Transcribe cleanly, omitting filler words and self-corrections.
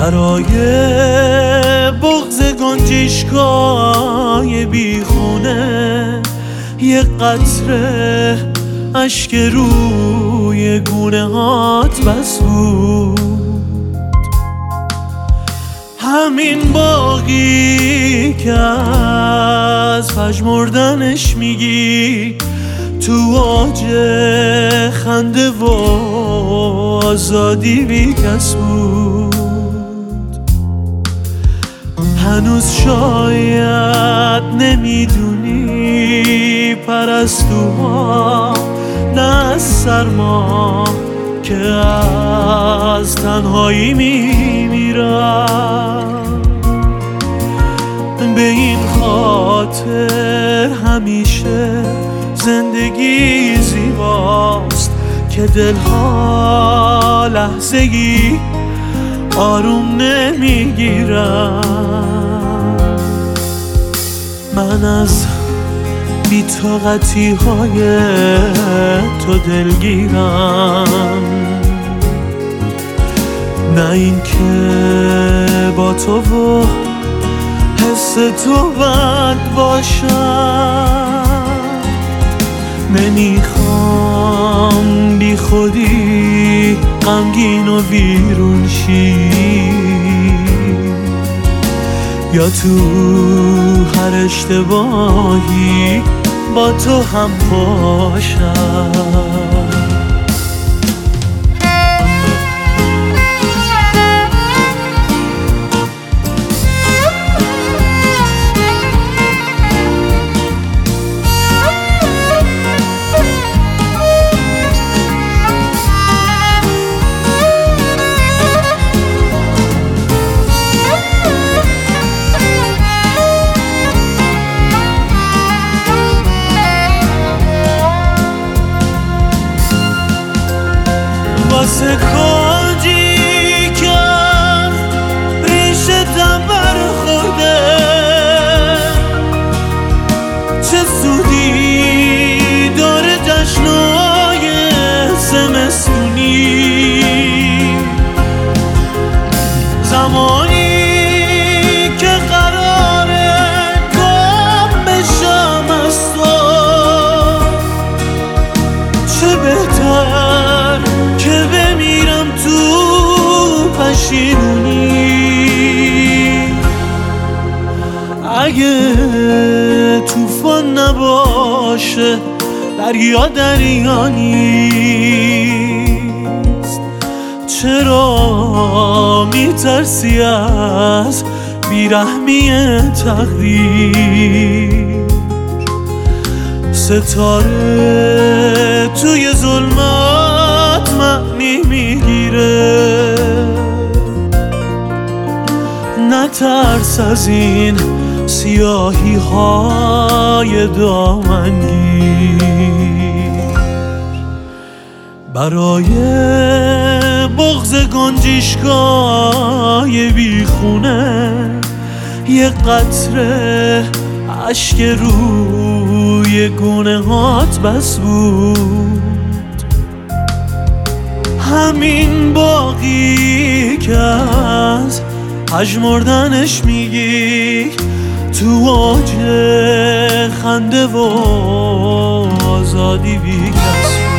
برای بغض گنجشگاه بیخونه یه قطره اشک روی گونه هات بس بود. همین باقی که از پژمردنش میگی تو اوج خنده و آزادی بی کس بود. هنوز شاید نمیدونی پرستوها نه از سرما که از تنهایی میمیرن. به این خاطر همیشه زندگی زیباست که دلها لحظه‌ای آروم نمیگیرن. من از بی‌طاقتی های تو دلگیرم، نه این که با تو و حس تو بد باشم. نمیخوام بی خودی غمگین و ویرون شی یا تو هر اشتباهی با تو هم باشم. واسه کاجی که ریشتم برخورده چه سودی داره جشنای زمستونی. زمانی که قراره گم بشم از تو چه بهتر که بمیرم تو پشیمونی. اگه طوفان نباشه دریا دریا نیست، چرا میترسی از بیرحمی تقدیر؟ ستاره توی ظلمات معنی میگیره، نترس از این سیاهی های دامنگیر. برای بغض گنجشگاه بیخونه یه قطره اشک روی گونه هات بس بود. همین باقی که از پژمردنش میگی تو اوج خنده و آزادی بی کس بود.